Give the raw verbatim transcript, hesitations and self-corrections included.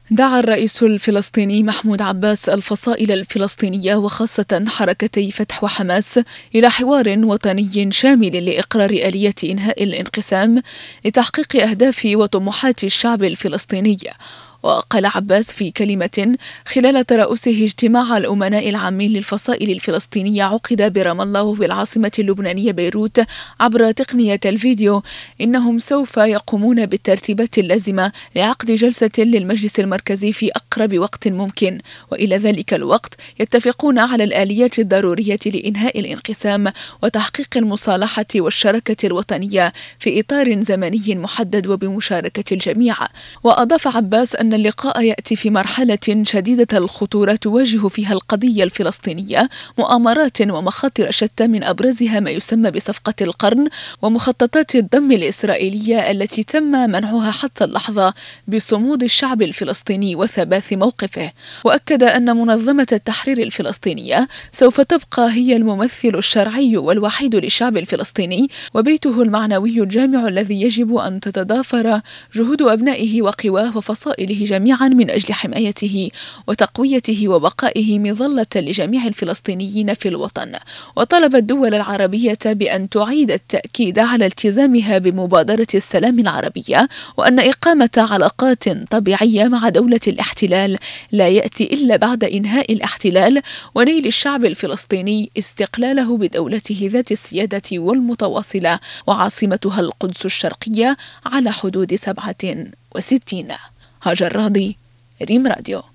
دعا الرئيس الفلسطيني محمود عباس الفصائل الفلسطينية وخاصة حركتي فتح وحماس إلى حوار وطني شامل لإقرار آلية إنهاء الانقسام لتحقيق أهداف وطموحات الشعب الفلسطيني. وقال عباس في كلمة خلال ترأسه اجتماع الأمناء العامين للفصائل الفلسطينية عقد برام الله وبالعاصمة اللبنانية بيروت عبر تقنية الفيديو إنهم سوف يقومون بالترتيبات اللازمة لعقد جلسة للمجلس المركزي في أقرب وقت ممكن، وإلى ذلك الوقت يتفقون على الآليات الضرورية لإنهاء الانقسام وتحقيق المصالحة والشراكة الوطنية في إطار زمني محدد وبمشاركة الجميع. وأضاف عباس أن اللقاء يأتي في مرحلة شديدة الخطورة تواجه فيها القضية الفلسطينية مؤامرات ومخاطر شتى، من أبرزها ما يسمى بصفقة القرن ومخططات الضم الإسرائيلية التي تم منعها حتى اللحظة بصمود الشعب الفلسطيني وثبات موقفه. وأكد أن منظمة التحرير الفلسطينية سوف تبقى هي الممثل الشرعي والوحيد للشعب الفلسطيني وبيته المعنوي الجامع الذي يجب أن تتضافر جهود أبنائه وقواه وفصائله جميعا من أجل حمايته وتقويته وبقائه مظلة لجميع الفلسطينيين في الوطن. وطلب الدول العربية بأن تعيد التأكيد على التزامها بمبادرة السلام العربية، وأن إقامة علاقات طبيعية مع دولة الاحتلال لا يأتي إلا بعد إنهاء الاحتلال ونيل الشعب الفلسطيني استقلاله بدولته ذات السيادة والمتواصلة وعاصمتها القدس الشرقية على حدود سبعة وستين. هاجر راضي، ريم راديو.